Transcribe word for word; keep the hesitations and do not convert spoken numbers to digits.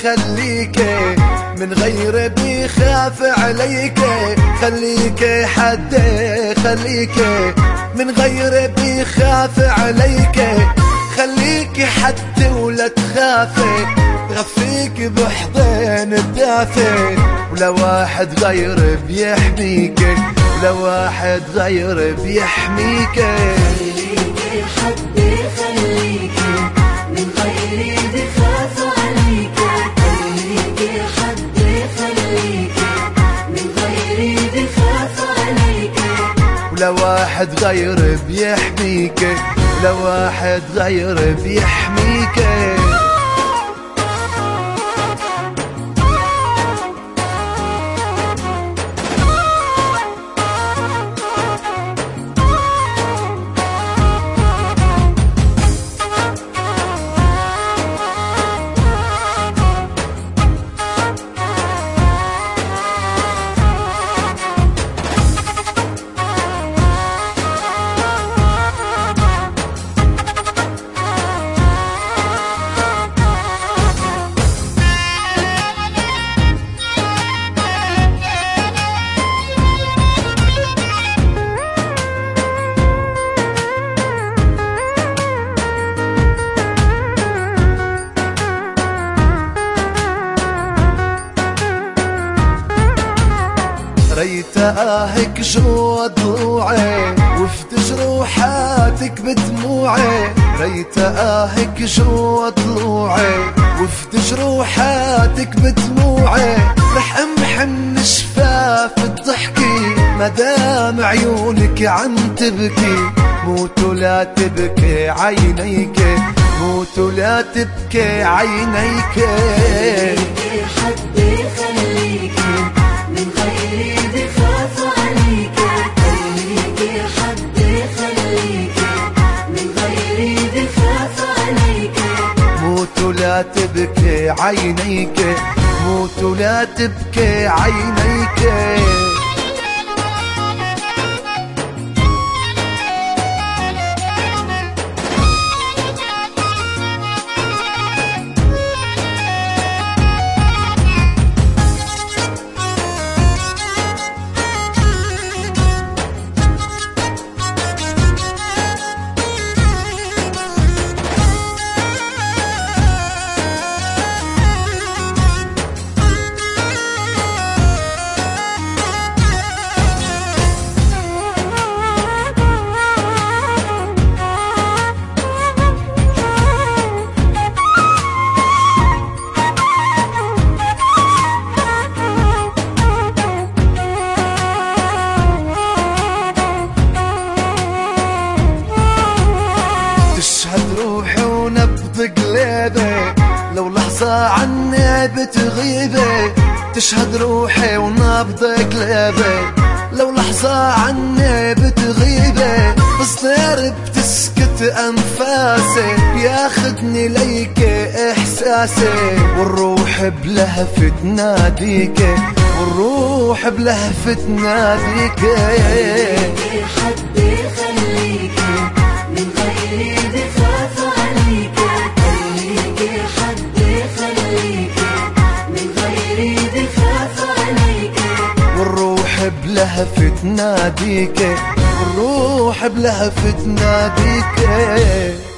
خليكي من غير بيخاف عليكي، خليكي حدي خليكي من غير بيخاف عليكي، خليكي حتى ولا تخافي، غفيك بحضن الدافي، ولا واحد غير بيحميكي، ولا واحد غير بيحميكي. خليكي حدي خليكي من غير بخاف عليكي، خليكي حدي خليكي من غير بخاف عليكي، ولا واحد غير بيحميكي، ولا واحد غير بيحميكي. ريت آهك جوا ضلوعي وفت جروحاتك بدموعي، ريت آهك جوا ضلوعي وفت جروحاتك بدموعي، رح امحن شفاف الضحكي مدام عيونك عم تبكي، موت ولا تبكي عينيك، موت ولا تبكي عينيك. خليكي حدي خليكي من غير بخاف عليكي، خليكي حدي خليكي من غير بخاف عليكي، موت ولا تبكي عينيك، موت ولا تبكي عينيك. تشهد روحي ونبض قلبي لو لحظة عني بتغيبي، تشهد روحي ونبض قلبي لو لحظة عني بتغيبي، بصير بتسكت أنفاسي ياخدني ليك إحساسي، والروح بلهفة تناديك، والروح بلهفة تناديك. خليكي حدي خليكي من غير بخاف عليكي، خليكي حدي خليكي من غير بخاف عليكي، والروح بلهفة تناديك، والروح بلهفة تناديك.